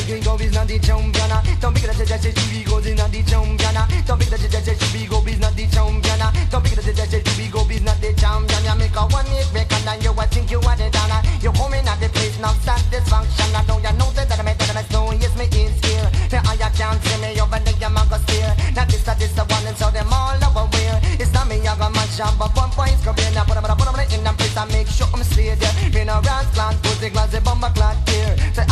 you go is not the champion. Don't be the judge, you be go is not the champion. Don't be the judge, you be go is not the champion. Don't be the judge, you be go is not the champion. You make a one hit record and you think you are the donna. You home in at the place now satisfaction. I know you know that I made that I know yes me in skill. I can't see me over there, you man go steal. Now this the one and so them all over wheel. It's not me, I got my job, but 1 point score. Now put them in the place and make sure I'm slay there. Me no rats plant, put the glass, the bomber clock.